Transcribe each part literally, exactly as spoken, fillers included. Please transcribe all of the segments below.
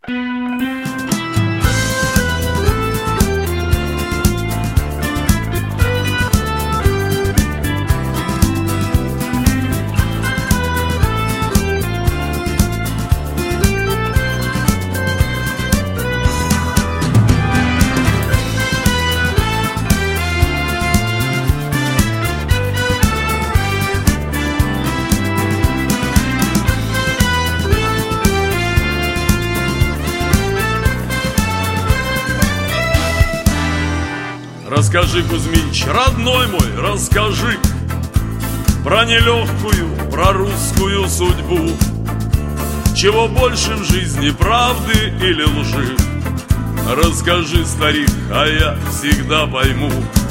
Расскажи, Кузьмич, родной мой, расскажи про нелегкую, про русскую судьбу. Чего больше в жизни, правды или лжи? Расскажи, старик, а я всегда пойму.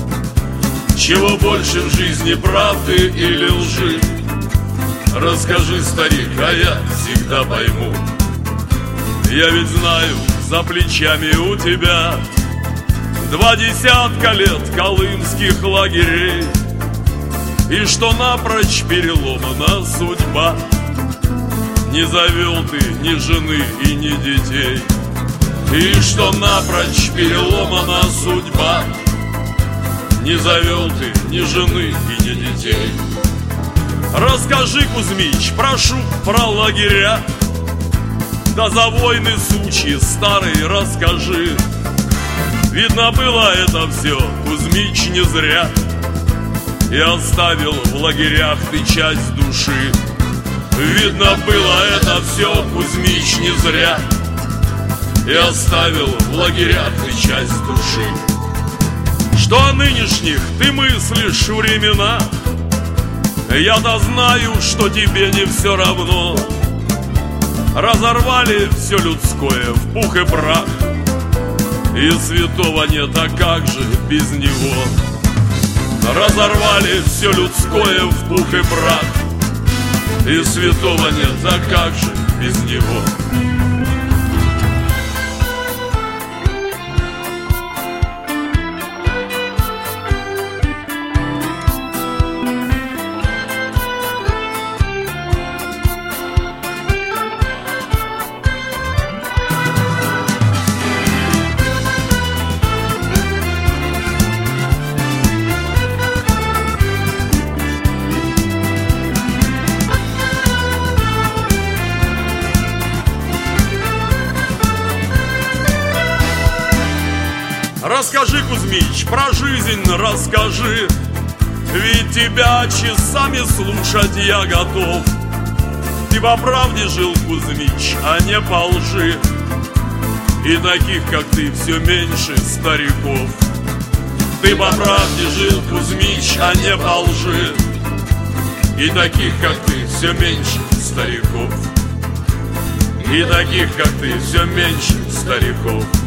Чего больше в жизни, правды или лжи? Расскажи, старик, а я всегда пойму. Я ведь знаю, за плечами у тебя два десятка лет колымских лагерей, и что напрочь переломана судьба. Не завел ты ни жены и ни детей, и что напрочь переломана судьба. Не завел ты ни жены и ни детей. Расскажи, Кузьмич, прошу, про лагеря, да за войны сучьи старые расскажи. Видно было это все, Кузьмич, не зря, и оставил в лагерях ты часть души. Видно было это все, Кузьмич, не зря, и оставил в лагерях ты часть души. Что о нынешних ты мыслишь времена, я-то знаю, что тебе не все равно. Разорвали все людское в пух и прах, и святого нет, а как же без него? Разорвали все людское в пух и прах, и святого нет, а как же без него? Расскажи, Кузьмич, про жизнь расскажи, ведь тебя часами слушать я готов. Ты по правде жил, Кузьмич, а не по лжи, и таких, как ты, все меньше стариков. Ты по правде жил, Кузьмич, а не по лжи, и таких, как ты, все меньше стариков. И таких, как ты, все меньше стариков.